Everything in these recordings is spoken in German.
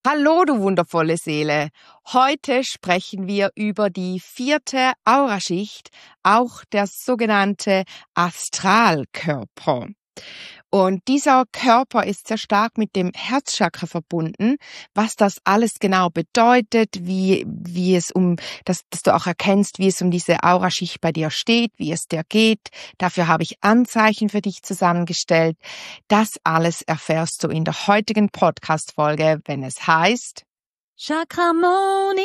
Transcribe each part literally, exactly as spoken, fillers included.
Hallo, du wundervolle Seele. Heute sprechen wir über die vierte Auraschicht, auch der sogenannte Astralkörper. Und dieser Körper ist sehr stark mit dem Herzchakra verbunden. Was das alles genau bedeutet, wie, wie es um, dass, dass du auch erkennst, wie es um diese Auraschicht bei dir steht, wie es dir geht. Dafür habe ich Anzeichen für dich zusammengestellt. Das alles erfährst du in der heutigen Podcast-Folge, wenn es heißt Chakramonia.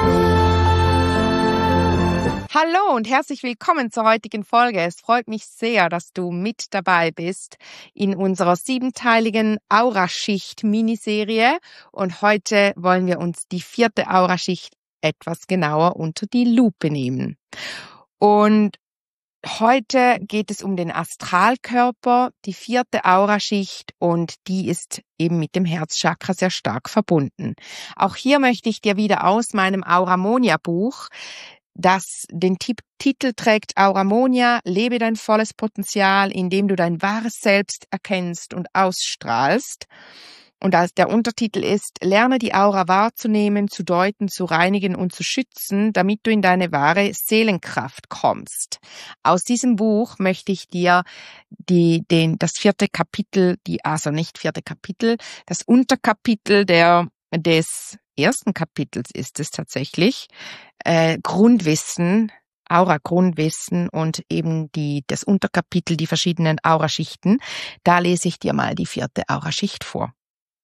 Hallo und herzlich willkommen zur heutigen Folge. Es freut mich sehr, dass du mit dabei bist in unserer siebenteiligen Auraschicht-Miniserie. Und heute wollen wir uns die vierte Auraschicht etwas genauer unter die Lupe nehmen. Und heute geht es um den Astralkörper, die vierte Auraschicht, und die ist eben mit dem Herzchakra sehr stark verbunden. Auch hier möchte ich dir wieder aus meinem Auramonia-Buch, das den Titel trägt Auramonia, lebe dein volles Potenzial, indem du dein wahres Selbst erkennst und ausstrahlst. Und als der Untertitel ist, lerne die Aura wahrzunehmen, zu deuten, zu reinigen und zu schützen, damit du in deine wahre Seelenkraft kommst. Aus diesem Buch möchte ich dir die, den, das vierte Kapitel, die, also nicht vierte Kapitel, das Unterkapitel der, des ersten Kapitels ist es tatsächlich, äh, Grundwissen, Aura-Grundwissen und eben die, das Unterkapitel, die verschiedenen Auraschichten. Da lese ich dir mal die vierte Auraschicht vor.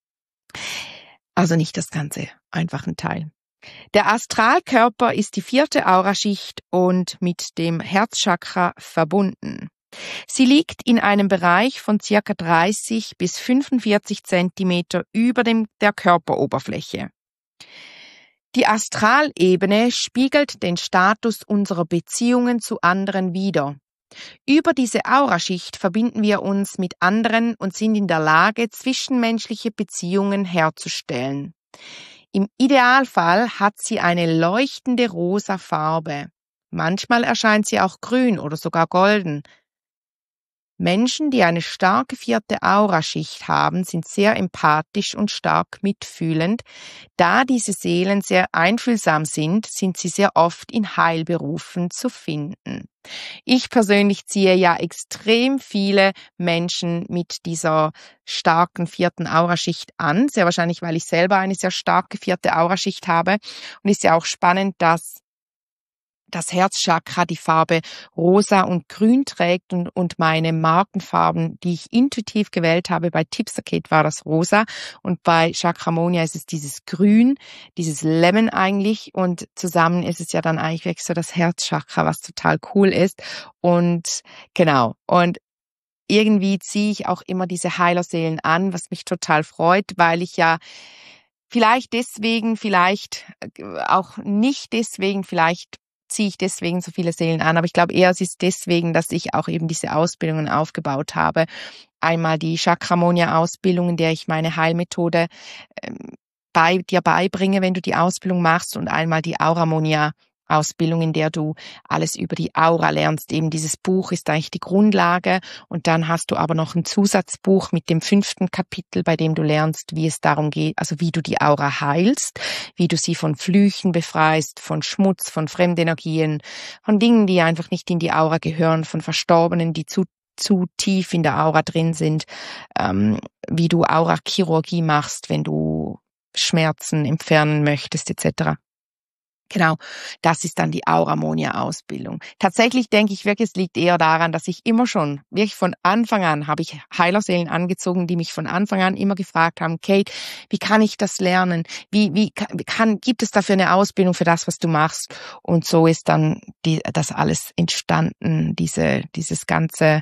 Also nicht das Ganze, einfach ein Teil. Der Astralkörper ist die vierte Auraschicht und mit dem Herzchakra verbunden. Sie liegt in einem Bereich von circa dreißig bis fünfundvierzig Zentimeter über dem, der Körperoberfläche. Die Astralebene spiegelt den Status unserer Beziehungen zu anderen wider. Über diese Auraschicht verbinden wir uns mit anderen und sind in der Lage, zwischenmenschliche Beziehungen herzustellen. Im Idealfall hat sie eine leuchtende rosa Farbe. Manchmal erscheint sie auch grün oder sogar golden. Menschen, die eine starke vierte Auraschicht haben, sind sehr empathisch und stark mitfühlend. Da diese Seelen sehr einfühlsam sind, sind sie sehr oft in Heilberufen zu finden. Ich persönlich ziehe ja extrem viele Menschen mit dieser starken vierten Auraschicht an, sehr wahrscheinlich, weil ich selber eine sehr starke vierte Auraschicht habe. Und ist ja auch spannend, dass das Herzchakra die Farbe rosa und grün trägt und, und meine Markenfarben, die ich intuitiv gewählt habe, bei Tipsterkit war das rosa und bei Chakramonia ist es dieses Grün, dieses Lemon eigentlich, und zusammen ist es ja dann eigentlich wirklich so das Herzchakra, was total cool ist. Und genau, und irgendwie ziehe ich auch immer diese Heilerseelen an, was mich total freut, weil ich ja vielleicht deswegen, vielleicht auch nicht deswegen, vielleicht ziehe ich deswegen so viele Seelen an. Aber ich glaube eher, es ist deswegen, dass ich auch eben diese Ausbildungen aufgebaut habe. Einmal die Chakramonia-Ausbildung, in der ich meine Heilmethode ähm, bei dir beibringe, wenn du die Ausbildung machst, und einmal die Auramonia Ausbildung, in der du alles über die Aura lernst. Eben dieses Buch ist eigentlich die Grundlage, und dann hast du aber noch ein Zusatzbuch mit dem fünften Kapitel, bei dem du lernst, wie es darum geht, also wie du die Aura heilst, wie du sie von Flüchen befreist, von Schmutz, von Fremdenergien, von Dingen, die einfach nicht in die Aura gehören, von Verstorbenen, die zu zu tief in der Aura drin sind, ähm, wie du Aura-Chirurgie machst, wenn du Schmerzen entfernen möchtest, et cetera. Genau, das ist dann die Auramonia-Ausbildung. Tatsächlich denke ich wirklich, es liegt eher daran, dass ich immer schon, wirklich von Anfang an, habe ich Heilerseelen angezogen, die mich von Anfang an immer gefragt haben, Kate, wie kann ich das lernen? Wie, wie kann, gibt es dafür eine Ausbildung für das, was du machst? Und so ist dann die, das alles entstanden, diese, dieses ganze,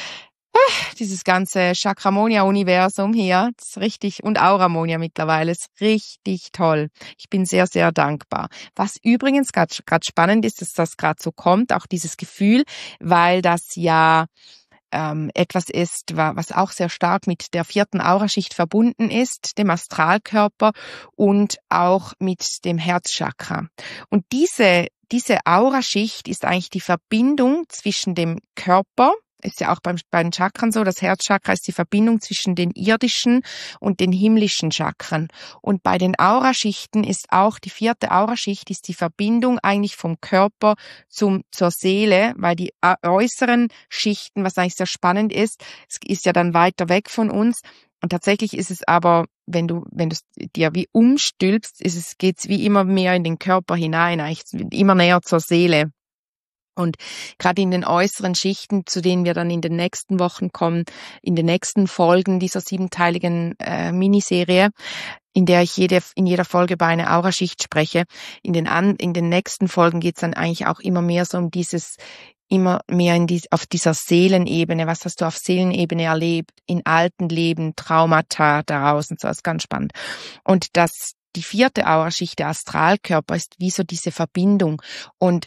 dieses ganze Chakramonia-Universum hier, das ist richtig, und Auramonia mittlerweile, ist richtig toll. Ich bin sehr, sehr dankbar. Was übrigens gerade spannend ist, dass das gerade so kommt, auch dieses Gefühl, weil das ja ähm, etwas ist, was auch sehr stark mit der vierten Auraschicht verbunden ist, dem Astralkörper und auch mit dem Herzchakra. Und diese, diese Auraschicht ist eigentlich die Verbindung zwischen dem Körper, ist ja auch beim, bei den Chakren so, das Herzchakra ist die Verbindung zwischen den irdischen und den himmlischen Chakren. Und bei den Auraschichten ist auch die vierte Auraschicht ist die Verbindung eigentlich vom Körper zum, zur Seele, weil die äußeren Schichten, was eigentlich sehr spannend ist, es ist ja dann weiter weg von uns. Und tatsächlich ist es aber, wenn du, wenn du es dir wie umstülpst, ist es, geht's wie immer mehr in den Körper hinein, eigentlich immer näher zur Seele. Und gerade in den äußeren Schichten, zu denen wir dann in den nächsten Wochen kommen, in den nächsten Folgen dieser siebenteiligen äh, Miniserie, in der ich jede, in jeder Folge über eine Auraschicht spreche, in den, an, in den nächsten Folgen geht's dann eigentlich auch immer mehr so um dieses, immer mehr in die, auf dieser Seelenebene, was hast du auf Seelenebene erlebt, in alten Leben, Traumata daraus und so, das ist ganz spannend. Und das, die vierte Auraschicht, der Astralkörper, ist wie so diese Verbindung. Und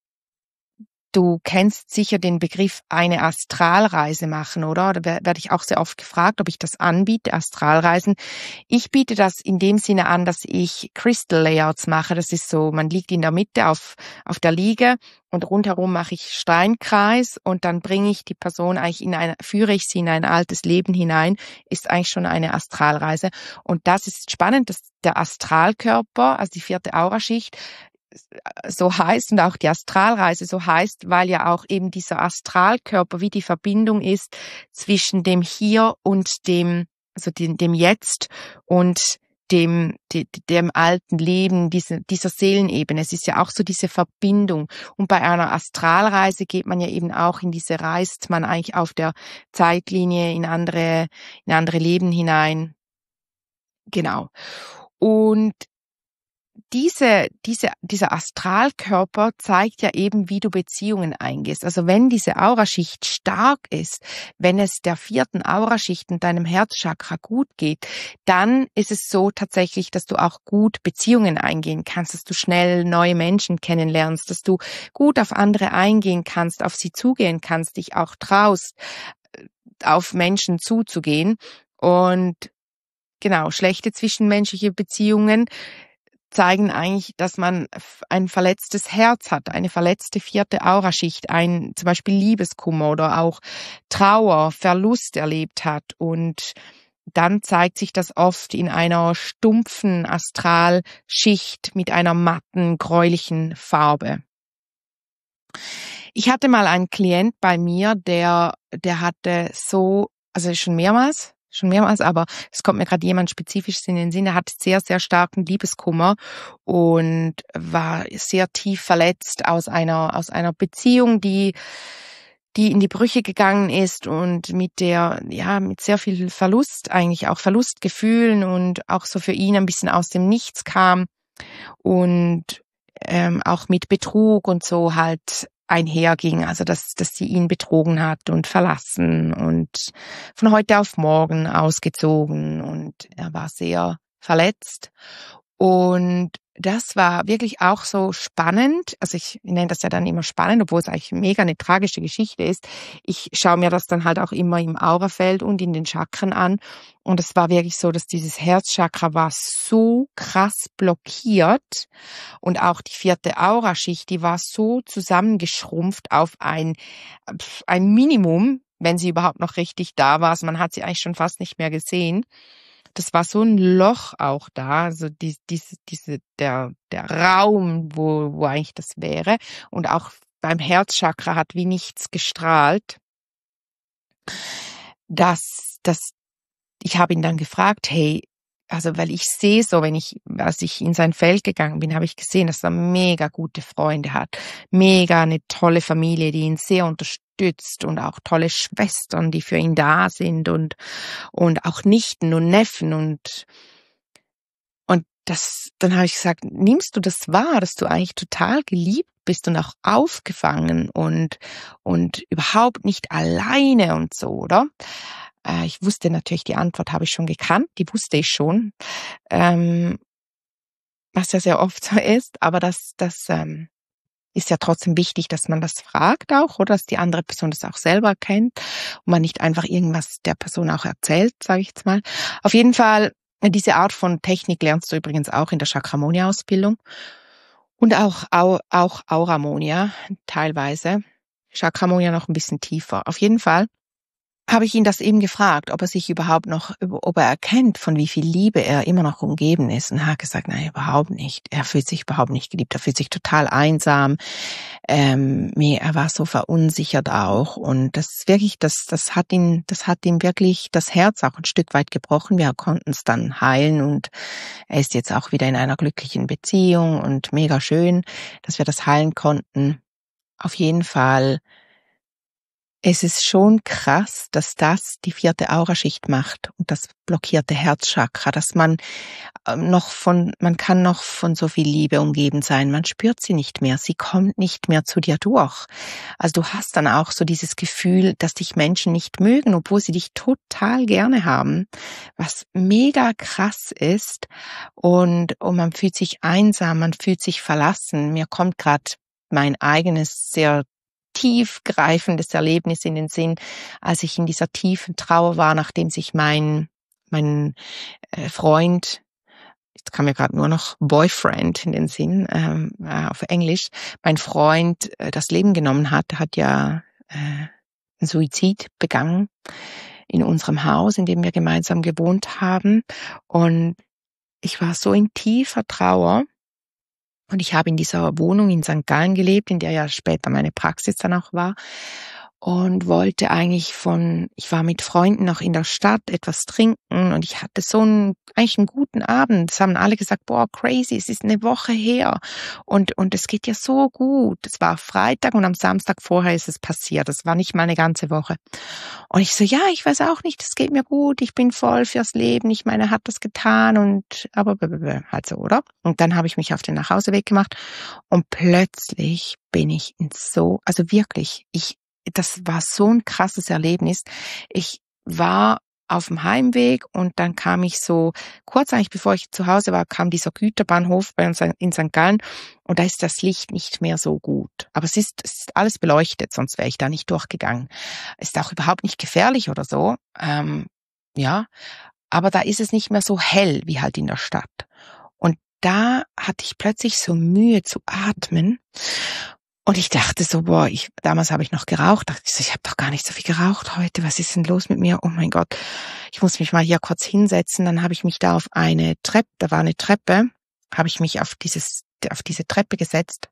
du kennst sicher den Begriff eine Astralreise machen, oder? Da werde ich auch sehr oft gefragt, ob ich das anbiete, Astralreisen. Ich biete das in dem Sinne an, dass ich Crystal Layouts mache. Das ist so, man liegt in der Mitte auf, auf der Liege und rundherum mache ich Steinkreis und dann bringe ich die Person eigentlich in ein, führe ich sie in ein altes Leben hinein, ist eigentlich schon eine Astralreise. Und das ist spannend, dass der Astralkörper, also die vierte Auraschicht, so heißt und auch die Astralreise so heißt, weil ja auch eben dieser Astralkörper wie die Verbindung ist zwischen dem Hier und dem, also dem, dem Jetzt und dem, dem, dem alten Leben, diese, dieser Seelenebene. Es ist ja auch so diese Verbindung. Und bei einer Astralreise geht man ja eben auch in diese, reist man eigentlich auf der Zeitlinie in andere, in andere Leben hinein. Genau. Und Diese, diese, dieser Astralkörper zeigt ja eben, wie du Beziehungen eingehst. Also wenn diese Auraschicht stark ist, wenn es der vierten Auraschicht und deinem Herzchakra gut geht, dann ist es so tatsächlich, dass du auch gut Beziehungen eingehen kannst, dass du schnell neue Menschen kennenlernst, dass du gut auf andere eingehen kannst, auf sie zugehen kannst, dich auch traust, auf Menschen zuzugehen. Und genau, schlechte zwischenmenschliche Beziehungen zeigen eigentlich, dass man ein verletztes Herz hat, eine verletzte vierte Auraschicht, ein zum Beispiel Liebeskummer oder auch Trauer, Verlust erlebt hat. Und dann zeigt sich das oft in einer stumpfen Astralschicht mit einer matten, gräulichen Farbe. Ich hatte mal einen Klient bei mir, der, der hatte so, also schon mehrmals, schon mehrmals, aber es kommt mir gerade jemand spezifisch in den Sinn, er hat sehr, sehr starken Liebeskummer und war sehr tief verletzt aus einer, aus einer Beziehung, die, die in die Brüche gegangen ist und mit der, ja, mit sehr viel Verlust, eigentlich auch Verlustgefühlen und auch so für ihn ein bisschen aus dem Nichts kam und ähm, auch mit Betrug und so halt einherging, also dass, dass sie ihn betrogen hat und verlassen und von heute auf morgen ausgezogen und er war sehr verletzt. Und das war wirklich auch so spannend, also ich nenne das ja dann immer spannend, obwohl es eigentlich mega eine tragische Geschichte ist. Ich schaue mir das dann halt auch immer im Aurafeld und in den Chakren an und es war wirklich so, dass dieses Herzchakra war so krass blockiert und auch die vierte Auraschicht, die war so zusammengeschrumpft auf ein, ein Minimum, wenn sie überhaupt noch richtig da war. Also man hat sie eigentlich schon fast nicht mehr gesehen. Das war so ein Loch auch da, also die, diese, diese, der, der Raum, wo, wo eigentlich das wäre. Und auch beim Herzchakra hat wie nichts gestrahlt. Das, das, ich habe ihn dann gefragt, hey, also weil ich sehe so, wenn ich, als ich in sein Feld gegangen bin, habe ich gesehen, dass er mega gute Freunde hat, mega eine tolle Familie, die ihn sehr unterstützt und auch tolle Schwestern, die für ihn da sind und und auch Nichten und Neffen und und das, dann habe ich gesagt, nimmst du das wahr, dass du eigentlich total geliebt bist und auch aufgefangen und und überhaupt nicht alleine und so, oder? Ich wusste natürlich, die Antwort habe ich schon gekannt, die wusste ich schon, ähm, was ja sehr oft so ist, aber das, das ähm, ist ja trotzdem wichtig, dass man das fragt auch, oder dass die andere Person das auch selber kennt und man nicht einfach irgendwas der Person auch erzählt, sage ich jetzt mal. Auf jeden Fall, diese Art von Technik lernst du übrigens auch in der Chakramonia-Ausbildung und auch, auch, auch Auramonia teilweise. Chakramonia ja noch ein bisschen tiefer. Auf jeden Fall habe ich ihn das eben gefragt, ob er sich überhaupt noch, ob er erkennt, von wie viel Liebe er immer noch umgeben ist. Und er hat gesagt, nein, überhaupt nicht. Er fühlt sich überhaupt nicht geliebt. Er fühlt sich total einsam. Ähm, er war so verunsichert auch. Und das wirklich, das, das hat ihn, das hat ihm wirklich das Herz auch ein Stück weit gebrochen. Wir konnten es dann heilen und er ist jetzt auch wieder in einer glücklichen Beziehung und mega schön, dass wir das heilen konnten. Auf jeden Fall. Es ist schon krass, dass das die vierte Auraschicht macht und das blockierte Herzchakra, dass man noch von, man kann noch von so viel Liebe umgeben sein. Man spürt sie nicht mehr. Sie kommt nicht mehr zu dir durch. Also du hast dann auch so dieses Gefühl, dass dich Menschen nicht mögen, obwohl sie dich total gerne haben, was mega krass ist. Und, und man fühlt sich einsam, man fühlt sich verlassen. Mir kommt gerade mein eigenes sehr tiefgreifendes Erlebnis in den Sinn, als ich in dieser tiefen Trauer war, nachdem sich mein mein äh, Freund, jetzt kam mir gerade nur noch Boyfriend in den Sinn, ähm, äh, auf Englisch, mein Freund äh, das Leben genommen hat, hat ja äh, einen Suizid begangen in unserem Haus, in dem wir gemeinsam gewohnt haben. Und ich war so in tiefer Trauer. Und ich habe in dieser Wohnung in Sankt Gallen gelebt, in der ja später meine Praxis dann auch war. Und wollte eigentlich von, ich war mit Freunden noch in der Stadt etwas trinken und ich hatte so einen, eigentlich einen guten Abend. Es haben alle gesagt, boah, crazy, es ist eine Woche her und, und es geht ja so gut. Es war Freitag und am Samstag vorher ist es passiert. Das war nicht mal eine ganze Woche. Und ich so, ja, ich weiß auch nicht, es geht mir gut, ich bin voll fürs Leben. Ich meine, er hat das getan und, aber, halt so, oder? Und dann habe ich mich auf den Nachhauseweg gemacht und plötzlich bin ich in so, also wirklich, ich, das war so ein krasses Erlebnis. Ich war auf dem Heimweg und dann kam ich so, kurz eigentlich bevor ich zu Hause war, kam dieser Güterbahnhof bei uns in Sankt Gallen und da ist das Licht nicht mehr so gut. Aber es ist, es ist alles beleuchtet, sonst wäre ich da nicht durchgegangen. Ist auch überhaupt nicht gefährlich oder so, ähm, ja, aber da ist es nicht mehr so hell wie halt in der Stadt. Und da hatte ich plötzlich so Mühe zu atmen. Und ich dachte so, boah, ich, damals habe ich noch geraucht, dachte ich so, ich habe doch gar nicht so viel geraucht heute, was ist denn los mit mir? Oh mein Gott, ich muss mich mal hier kurz hinsetzen. Dann habe ich mich da auf eine Treppe, da war eine Treppe, habe ich mich auf dieses, auf diese Treppe gesetzt.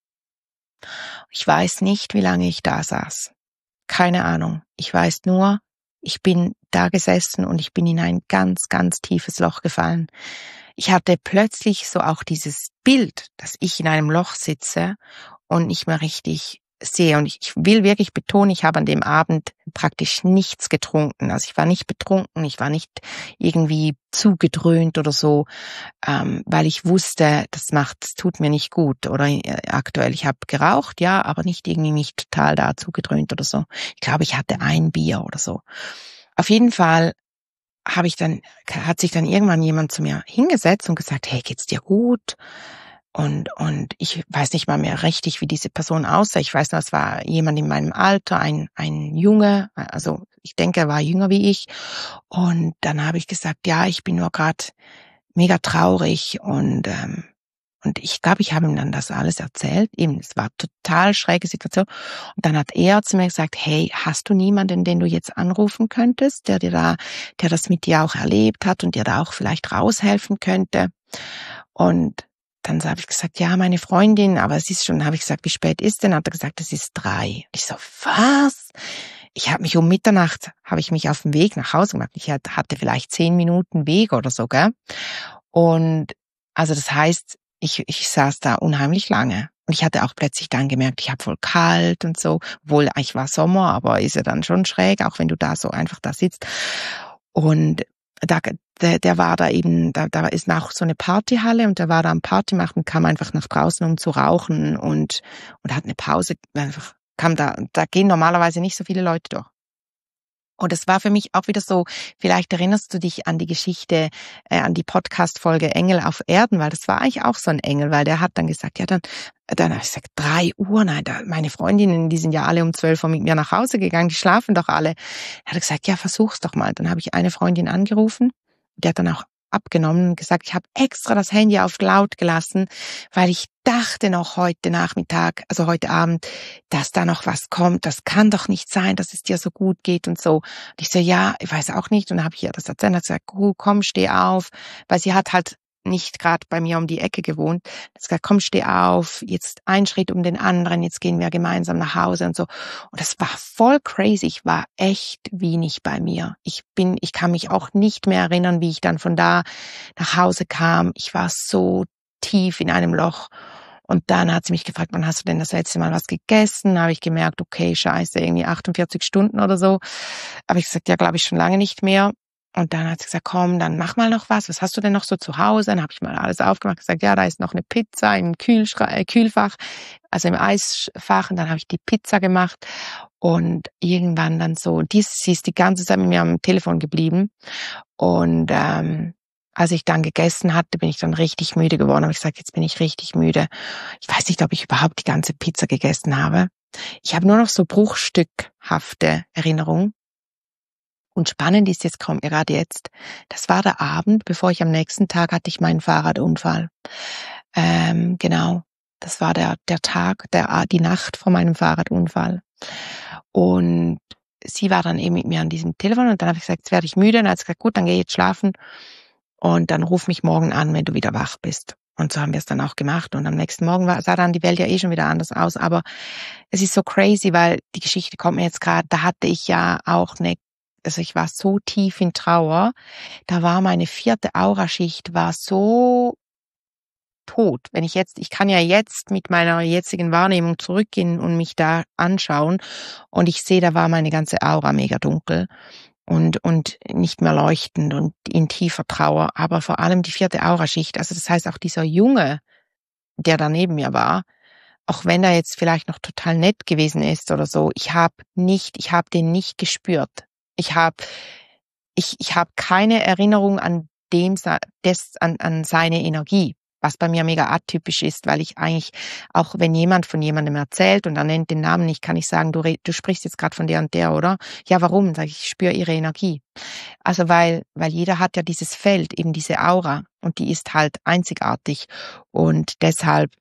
Ich weiß nicht, wie lange ich da saß. Keine Ahnung. Ich weiß nur, ich bin da gesessen und ich bin in ein ganz, ganz tiefes Loch gefallen. Ich hatte plötzlich so auch dieses Bild, dass ich in einem Loch sitze und nicht mehr richtig sehe. Und ich will wirklich betonen, ich habe an dem Abend praktisch nichts getrunken. Also ich war nicht betrunken, ich war nicht irgendwie zugedröhnt oder so, ähm, weil ich wusste, das macht, das tut mir nicht gut. Oder äh, aktuell, ich habe geraucht, ja, aber nicht irgendwie mich total da zugedröhnt oder so. Ich glaube, ich hatte ein Bier oder so. Auf jeden Fall habe ich dann, hat sich dann irgendwann jemand zu mir hingesetzt und gesagt, hey, geht's dir gut? Und, und ich weiß nicht mal mehr richtig, wie diese Person aussah. Ich weiß nur, es war jemand in meinem Alter, ein, ein Junge, also ich denke, er war jünger wie ich. Und dann habe ich gesagt, ja, ich bin nur gerade mega traurig und, ähm, und ich glaube, ich habe ihm dann das alles erzählt. Eben, es war total schräge Situation. Und dann hat er zu mir gesagt, hey, hast du niemanden, den du jetzt anrufen könntest, der dir da, der das mit dir auch erlebt hat und dir da auch vielleicht raushelfen könnte? Und dann habe ich gesagt, ja, meine Freundin, aber es ist schon, habe ich gesagt, wie spät ist denn? Hat er gesagt, es ist drei. Ich so, was? Ich habe mich um Mitternacht, habe ich mich auf dem Weg nach Hause gemacht. Ich hatte vielleicht zehn Minuten Weg oder so, gell? Und also das heißt, ich, ich saß da unheimlich lange. Und ich hatte auch plötzlich dann gemerkt, ich habe voll kalt und so. Obwohl, eigentlich war Sommer, aber ist ja dann schon schräg, auch wenn du da so einfach da sitzt. Und da, der, der war da eben, da, da ist noch so eine Partyhalle und der war da am Party machen, kam einfach nach draußen, um zu rauchen und, und hat eine Pause, einfach, kam da, da gehen normalerweise nicht so viele Leute durch. Und es war für mich auch wieder so, vielleicht erinnerst du dich an die Geschichte, äh, an die Podcast-Folge Engel auf Erden, weil das war eigentlich auch so ein Engel, weil der hat dann gesagt, ja, dann, dann habe ich gesagt, drei Uhr, nein, da, meine Freundinnen, die sind ja alle um zwölf Uhr mit mir nach Hause gegangen, die schlafen doch alle. Er hat gesagt, ja, versuch's doch mal. Dann habe ich eine Freundin angerufen, die hat dann auch abgenommen und gesagt, ich habe extra das Handy auf laut gelassen, weil ich dachte noch heute Nachmittag, also heute Abend, dass da noch was kommt. Das kann doch nicht sein, dass es dir so gut geht und so. Und ich so, ja, ich weiß auch nicht. Und dann habe ich ihr das erzählt und hat gesagt, oh, komm, steh auf. Weil sie hat halt nicht gerade bei mir um die Ecke gewohnt. Hat gesagt, komm, steh auf, jetzt ein Schritt um den anderen, jetzt gehen wir gemeinsam nach Hause und so. Und das war voll crazy. Ich war echt wenig bei mir. Ich bin, ich kann mich auch nicht mehr erinnern, wie ich dann von da nach Hause kam. Ich war so tief in einem Loch. Und dann hat sie mich gefragt, wann hast du denn das letzte Mal was gegessen? Da habe ich gemerkt, okay, scheiße, irgendwie achtundvierzig Stunden oder so. Aber ich gesagt, ja, glaube ich schon lange nicht mehr. Und dann hat sie gesagt, komm, dann mach mal noch was. Was hast du denn noch so zu Hause? Dann habe ich mal alles aufgemacht, gesagt, ja, da ist noch eine Pizza im Kühlschrank, äh, Kühlfach, also im Eisfach. Und dann habe ich die Pizza gemacht. Und irgendwann dann so, dies, sie ist die ganze Zeit mit mir am Telefon geblieben. Und ähm, als ich dann gegessen hatte, bin ich dann richtig müde geworden. Habe ich gesagt, jetzt bin ich richtig müde. Ich weiß nicht, ob ich überhaupt die ganze Pizza gegessen habe. Ich habe nur noch so bruchstückhafte Erinnerungen. Und spannend ist jetzt, kommt gerade jetzt, das war der Abend, bevor ich am nächsten Tag hatte ich meinen Fahrradunfall. Ähm, genau, das war der der Tag, der die Nacht vor meinem Fahrradunfall. Und sie war dann eben mit mir an diesem Telefon und dann habe ich gesagt, jetzt werde ich müde. Und dann hat sie gesagt, gut, dann geh jetzt schlafen und dann ruf mich morgen an, wenn du wieder wach bist. Und so haben wir es dann auch gemacht. Und am nächsten Morgen war, sah dann die Welt ja eh schon wieder anders aus. Aber es ist so crazy, weil die Geschichte kommt mir jetzt gerade, da hatte ich ja auch eine, also ich war so tief in Trauer, da war meine vierte Auraschicht, war so tot. Wenn ich jetzt, ich kann ja jetzt mit meiner jetzigen Wahrnehmung zurückgehen und mich da anschauen und ich sehe, da war meine ganze Aura mega dunkel und, und nicht mehr leuchtend und in tiefer Trauer, aber vor allem die vierte Auraschicht, also das heißt auch dieser Junge, der da neben mir war, auch wenn er jetzt vielleicht noch total nett gewesen ist oder so, ich habe nicht, ich habe den nicht gespürt. Ich habe ich, ich hab keine Erinnerung an dem des, an, an seine Energie, was bei mir mega atypisch ist, weil ich eigentlich, auch wenn jemand von jemandem erzählt und er nennt den Namen nicht, kann ich sagen, du, du sprichst jetzt gerade von der und der, oder? Ja, warum? Sag ich, ich spüre ihre Energie. Also weil, weil jeder hat ja dieses Feld, eben diese Aura und die ist halt einzigartig und deshalb,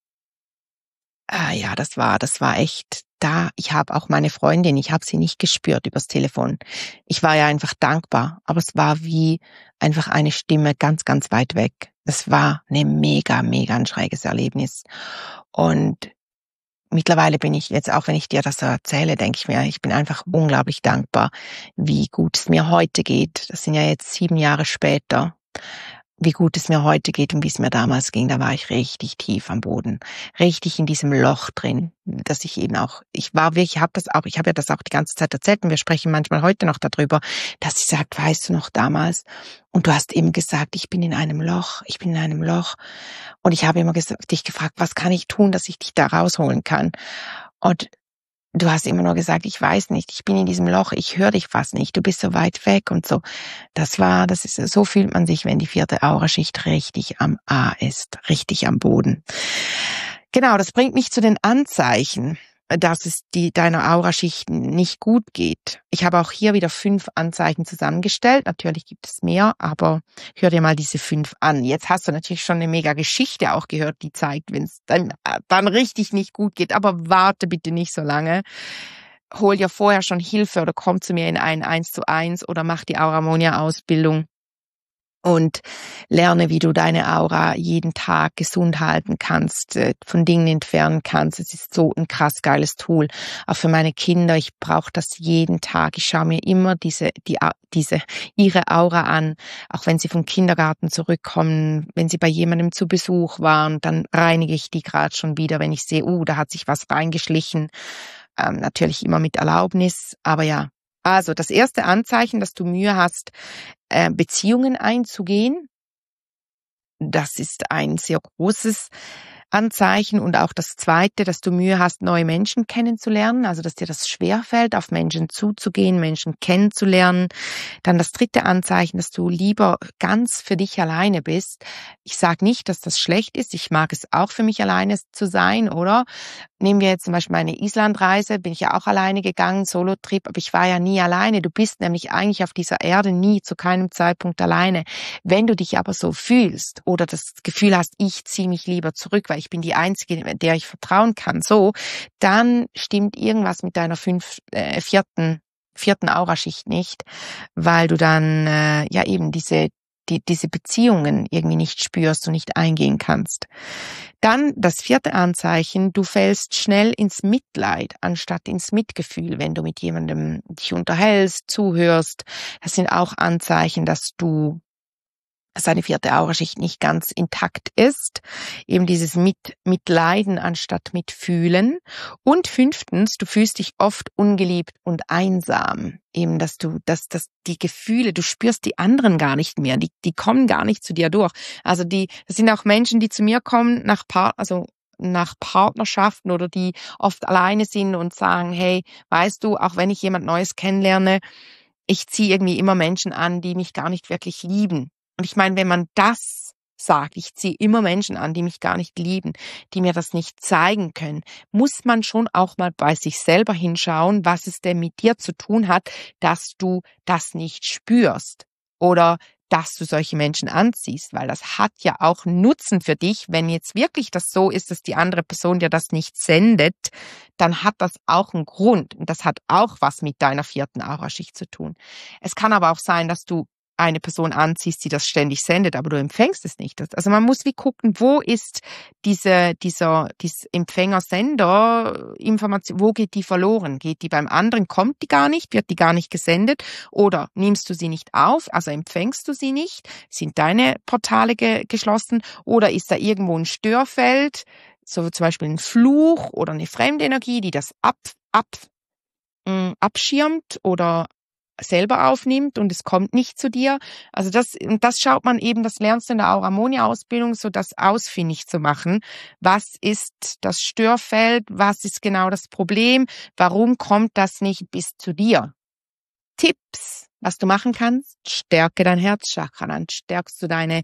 ah ja, das war, das war echt da. Ich habe auch meine Freundin, ich habe sie nicht gespürt übers Telefon. Ich war ja einfach dankbar, aber es war wie einfach eine Stimme ganz, ganz weit weg. Es war eine mega, mega ein schräges Erlebnis. Und mittlerweile bin ich jetzt, auch wenn ich dir das so erzähle, denke ich mir, ich bin einfach unglaublich dankbar, wie gut es mir heute geht. Das sind ja jetzt sieben Jahre später. Wie gut es mir heute geht und wie es mir damals ging, da war ich richtig tief am Boden, richtig in diesem Loch drin, dass ich eben auch, ich war wirklich, ich habe das auch, ich habe ja das auch die ganze Zeit erzählt und wir sprechen manchmal heute noch darüber, dass sie sagt, weißt du noch damals? Und du hast eben gesagt, ich bin in einem Loch, ich bin in einem Loch und ich habe immer gesagt, dich gefragt, was kann ich tun, dass ich dich da rausholen kann? Und du hast immer nur gesagt, ich weiß nicht, ich bin in diesem Loch, ich höre dich fast nicht, du bist so weit weg und so. Das war, das ist, so fühlt man sich, wenn die vierte Auraschicht richtig am A ist, richtig am Boden. Genau, das bringt mich zu den Anzeichen, dass es die, deiner Auraschichten nicht gut geht. Ich habe auch hier wieder fünf Anzeichen zusammengestellt. Natürlich gibt es mehr, aber hör dir mal diese fünf an. Jetzt hast du natürlich schon eine mega Geschichte auch gehört, die zeigt, wenn es dann, dann richtig nicht gut geht. Aber warte bitte nicht so lange. Hol dir vorher schon Hilfe oder komm zu mir in ein eins zu eins oder mach die Auramonia-Ausbildung. Und lerne, wie du deine Aura jeden Tag gesund halten kannst, von Dingen entfernen kannst. Es ist so ein krass geiles Tool. Auch für meine Kinder, ich brauche das jeden Tag. Ich schaue mir immer diese, die, diese, ihre Aura an. Auch wenn sie vom Kindergarten zurückkommen, wenn sie bei jemandem zu Besuch waren, dann reinige ich die gerade schon wieder, wenn ich sehe, uh, da hat sich was reingeschlichen. Ähm, natürlich immer mit Erlaubnis, aber ja. Also das erste Anzeichen, dass du Mühe hast, Beziehungen einzugehen, das ist ein sehr großes Anzeichen. Und auch das zweite, dass du Mühe hast, neue Menschen kennenzulernen, also dass dir das schwerfällt, auf Menschen zuzugehen, Menschen kennenzulernen. Dann das dritte Anzeichen, dass du lieber ganz für dich alleine bist. Ich sage nicht, dass das schlecht ist, ich mag es auch für mich alleine zu sein, oder? nehmen wir jetzt zum Beispiel meine Islandreise, bin ich ja auch alleine gegangen, Solo-Trip, aber ich war ja nie alleine. Du bist nämlich eigentlich auf dieser Erde nie, zu keinem Zeitpunkt alleine. Wenn du dich aber so fühlst oder das Gefühl hast, ich ziehe mich lieber zurück, weil ich bin die Einzige, der ich vertrauen kann, so, dann stimmt irgendwas mit deiner fünf, äh, vierten, vierten Auraschicht nicht, weil du dann äh, ja eben diese Die, diese Beziehungen irgendwie nicht spürst und nicht eingehen kannst. Dann das vierte Anzeichen, du fällst schnell ins Mitleid anstatt ins Mitgefühl, wenn du mit jemandem dich unterhältst, zuhörst. Das sind auch Anzeichen, dass du dass deine vierte Auraschicht nicht ganz intakt ist. Eben dieses mit, Mitleiden anstatt Mitfühlen. Und fünftens, du fühlst dich oft ungeliebt und einsam. Eben, dass du, dass, dass die Gefühle, du spürst die anderen gar nicht mehr. Die, die kommen gar nicht zu dir durch. Also die, das sind auch Menschen, die zu mir kommen nach Paar, also nach Partnerschaften oder die oft alleine sind und sagen, hey, weißt du, auch wenn ich jemand Neues kennenlerne, ich ziehe irgendwie immer Menschen an, die mich gar nicht wirklich lieben. Und ich meine, wenn man das sagt, ich ziehe immer Menschen an, die mich gar nicht lieben, die mir das nicht zeigen können, muss man schon auch mal bei sich selber hinschauen, was es denn mit dir zu tun hat, dass du das nicht spürst oder dass du solche Menschen anziehst, weil das hat ja auch Nutzen für dich. Wenn jetzt wirklich das so ist, dass die andere Person dir das nicht sendet, dann hat das auch einen Grund und das hat auch was mit deiner vierten Auraschicht zu tun. Es kann aber auch sein, dass du eine Person anziehst, die das ständig sendet, aber du empfängst es nicht. Also man muss wie gucken, wo ist diese, dieser, diese Empfänger-Sender-Information, wo geht die verloren? Geht die beim anderen, kommt die gar nicht, wird die gar nicht gesendet oder nimmst du sie nicht auf, also empfängst du sie nicht, sind deine Portale ge- geschlossen oder ist da irgendwo ein Störfeld, so zum Beispiel ein Fluch oder eine Fremdenergie, die das ab, ab, mh, abschirmt oder selber aufnimmt und es kommt nicht zu dir. Also das, und das schaut man eben, das lernst du in der Auramonia-Ausbildung, so das ausfindig zu machen. Was ist das Störfeld? Was ist genau das Problem? Warum kommt das nicht bis zu dir? Tipps, was du machen kannst: Stärke dein Herzchakra, dann stärkst du deine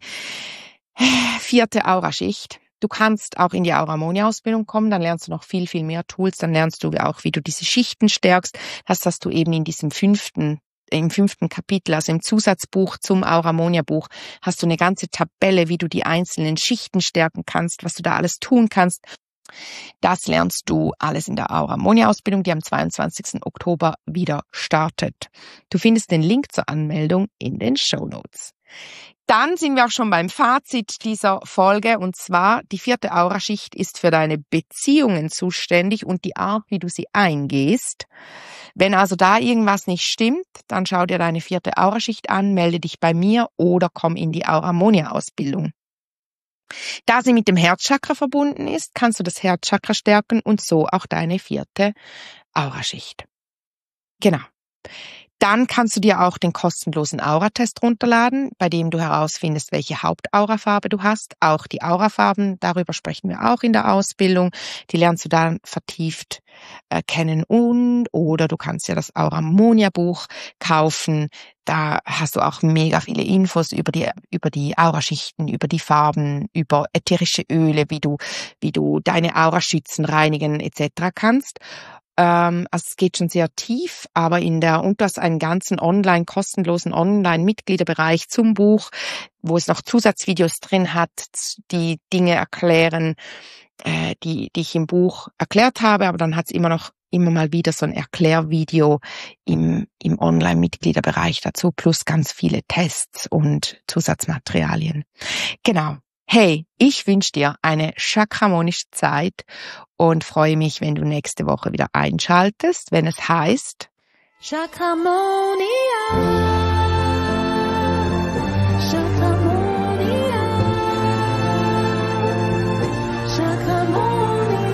vierte Auraschicht. Du kannst auch in die Auramonia-Ausbildung kommen, dann lernst du noch viel, viel mehr Tools, dann lernst du auch, wie du diese Schichten stärkst. Das hast du eben in diesem fünften, im fünften Kapitel, also im Zusatzbuch zum Auramonia-Buch, hast du eine ganze Tabelle, wie du die einzelnen Schichten stärken kannst, was du da alles tun kannst. Das lernst du alles in der Auramonia-Ausbildung, die am zweiundzwanzigsten Oktober wieder startet. Du findest den Link zur Anmeldung in den Shownotes. Dann sind wir auch schon beim Fazit dieser Folge, und zwar: Die vierte Auraschicht ist für deine Beziehungen zuständig und die Art, wie du sie eingehst. Wenn also da irgendwas nicht stimmt, dann schau dir deine vierte Auraschicht an, melde dich bei mir oder komm in die Auramonia-Ausbildung. Da sie mit dem Herzchakra verbunden ist, kannst du das Herzchakra stärken und so auch deine vierte Auraschicht. Genau. Dann kannst du dir auch den kostenlosen Auratest runterladen, bei dem du herausfindest, welche Hauptaurafarbe du hast. Auch die Aurafarben, darüber sprechen wir auch in der Ausbildung. Die lernst du dann vertieft äh, kennen. Und oder du kannst ja das Auramonia-Buch kaufen. Da hast du auch mega viele Infos über die über die Auraschichten, über die Farben, über ätherische Öle, wie du wie du deine Auraschützen reinigen et cetera kannst. Ähm, also es geht schon sehr tief, aber in der, und du hast einen ganzen online, kostenlosen Online-Mitgliederbereich zum Buch, wo es noch Zusatzvideos drin hat, die Dinge erklären, äh, die, die ich im Buch erklärt habe, aber dann hat es immer noch, immer mal wieder so ein Erklärvideo im, im Online-Mitgliederbereich dazu, plus ganz viele Tests und Zusatzmaterialien. Genau. Hey, ich wünsche dir eine chakramonische Zeit und freue mich, wenn du nächste Woche wieder einschaltest, wenn es heißt Chakramonia. Chakramonia. Chakramonia.